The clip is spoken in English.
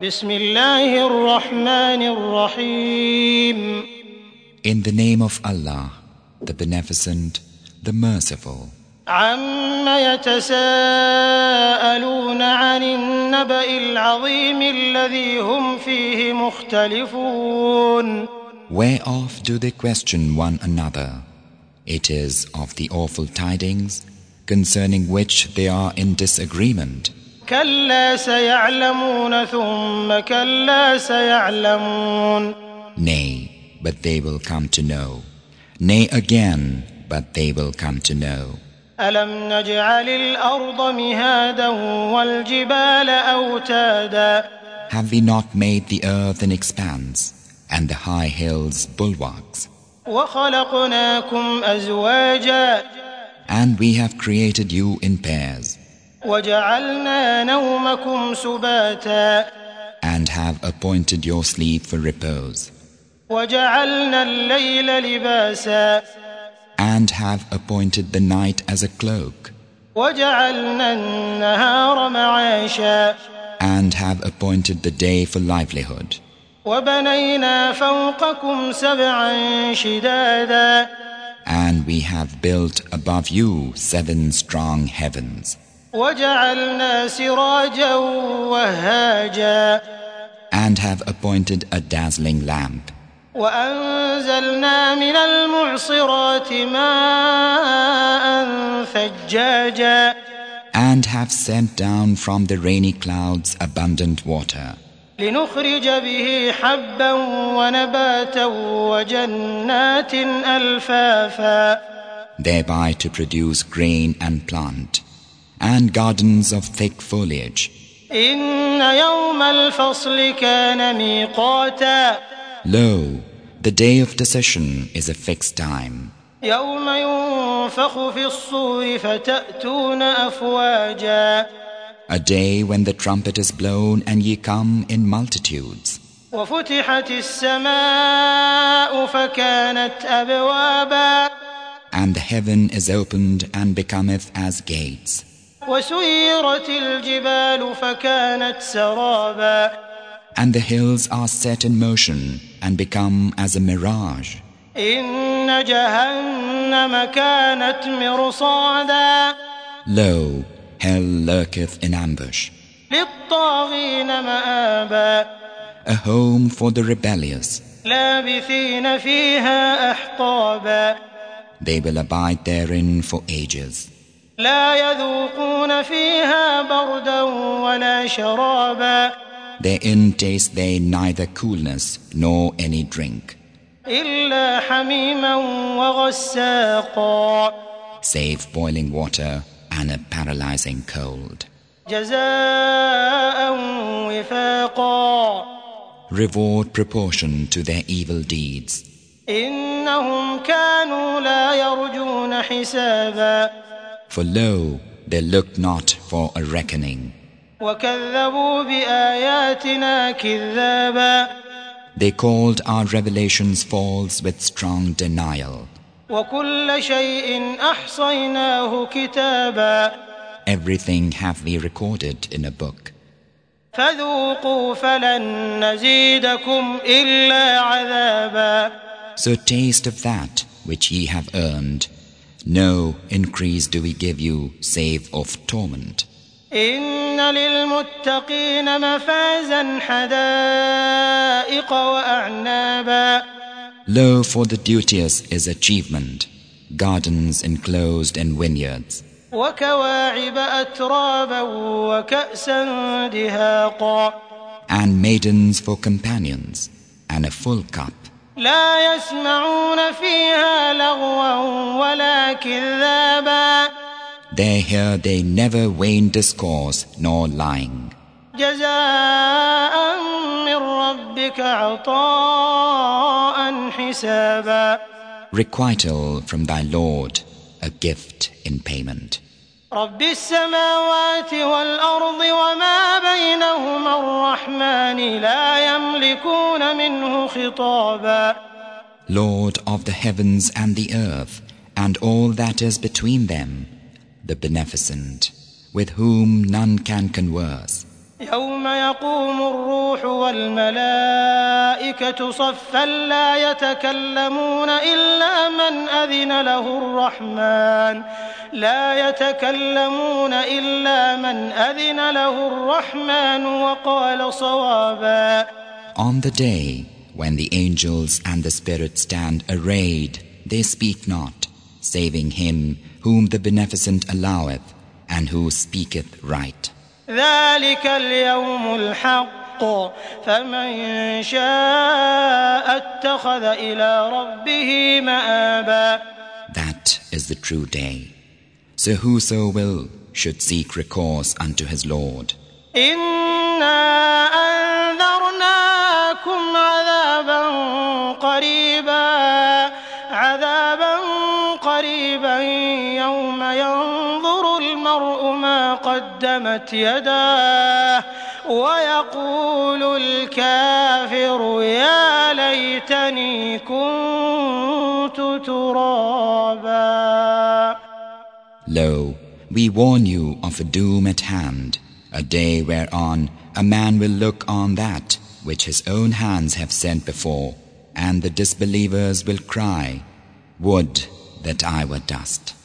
بسم الله الرحمن الرحيم. In the name of Allah, the Beneficent, the Merciful. عَمَّ يَتَسَاءَلُونَ عَنِ النَّبَإِ الْعَظِيمِ الَّذِي هُمْ فِيهِ مُخْتَلِفُونَ. Whereof do they question one another? It is of the awful tidings, concerning which they are in disagreement. كَلَّا سَيَعْلَمُونَ ثُمَّ كَلَّا سَيَعْلَمُونَ. Nay, but they will come to know. Nay again, but they will come to know. أَلَمْ نَجْعَلِ الْأَرْضَ مِهَادًا وَالْجِبَالَ أَوْتَادًا. Have we not made the earth an expanse, and the high hills bulwarks? وَخَلَقْنَاكُمْ أَزْوَاجًا. And we have created you in pairs, وَجَعَلْنَا نَوْمَكُمْ سُبَاتًا. and have appointed your sleep for repose, وَجَعَلْنَا اللَّيْلَ لِبَاسًا. and have appointed the night as a cloak, وَجَعَلْنَا النَّهَارَ مَعَاشًا. and have appointed the day for livelihood. وَبَنَيْنَا فَوْقَكُمْ سَبْعًا شِدَادًا. And we have built above you 7 strong heavens, وَجَعَلْنَا سِرَاجًا وَهَّاجًا. and have appointed a dazzling lamp, وَأَنزَلْنَا مِنَ الْمُعْصِرَاتِ مَاءً ثَجَّاجًا. and have sent down from the rainy clouds abundant water, لِنُخْرِجَ بِهِ حَبًّا وَنَبَاتًا وَجَنَّاتٍ أَلْفَافًا. thereby to produce grain and plant, and gardens of thick foliage. إِنَّ يَوْمَ الْفَصْلِ كَانَ مِيقَاتًا. Lo, the day of decision is a fixed time, يَوْمَ يُنفَخُ فِي الصُّورِ فَتَأْتُونَ أَفْوَاجًا. a day when the trumpet is blown and ye come in multitudes. وَفُتِحَتِ السَّمَاءُ فَكَانَتْ أَبْوَابًا. And the heaven is opened and becometh as gates. وَسُيِّرَتِ الْجِبَالُ فَكَانَتْ سَرَابًا. And the hills are set in motion and become as a mirage. إِنَّ جَهَنَّمَ كَانَتْ مِرْصَادًا. Lo, hell lurketh in ambush, لِلطَّاغِينَ مَآبًا. a home for the rebellious. لَابِثِينَ فِيهَا أَحْقَابًا. They will abide therein for ages. لَا يَذُوقُونَ فِيهَا بَرْدًا وَلَا شَرَابًا. Therein taste they neither coolness nor any drink, إِلَّا حَمِيمًا وَغَسَّاقًا. save boiling water and a paralyzing cold. جَزَاءً وِفَاقًا. Reward proportioned to their evil deeds. إِنَّهُمْ كَانُوا لَا يَرْجُونَ حِسَابًا. For lo, they looked not for a reckoning. وَكَذَّبُوا بِآيَاتِنَا كِذَّابًا. They called our revelations false with strong denial. وَكُلَّ شَيْءٍ أَحْصَيْنَاهُ كِتَابًا. Everything have we recorded in a book. فَذُوقُوا فَلَن نَّزِيدَكُمْ إِلَّا عَذَابًا. So taste of that which ye have earned. No increase do we give you save of torment. إِنَّ لِلْمُتَّقِينَ مَفَازًا حَدَائِقَ وَأَعْنَابًا. Lo, for the duteous is achievement, gardens enclosed in vineyards, وَكَوَاعِبَ أَتْرَابًا وَكَأْسًا دِهَاقًا. and maidens for companions, and a full cup. لَا يَسْمَعُونَ فِيهَا لَغْوًا وَلَا كِذَّابًا. There hear they never vain discourse nor lying. جَزَاءً مِّن رَّبِّكَ عَطَاءً حِسَابًا. Requital from thy Lord, a gift in payment. رَبِّ السَّمَاوَاتِ وَالْأَرْضِ وَمَا بَيْنَهُمَا الرَّحْمَنِ لَا يَمْلِكُونَ مِنْهُ خِطَابًا. Lord of the heavens and the earth, and all that is between them, the Beneficent, with whom none can converse. يوم يقوم الروح والملائكة صفا لا يتكلمون إلا من أذن له الرحمن وقال صوابا. On the day when the angels and the spirits stand arrayed, they speak not, saving him whom the Beneficent alloweth, and who speaketh right. ذلك اليوم الحق فمن شاء اتخذ إلى ربه مآبا. That is the true day. So whoso will should seek recourse unto his Lord. إنا أنذرناكم عذابا قريبا يوم ينظر المرء ما قدمت يداه ويقول الكافر يا ليتني كنت ترابا. Lo, we warn you of a doom at hand, a day whereon a man will look on that which his own hands have sent before, and the disbelievers will cry, "Would that I were dust."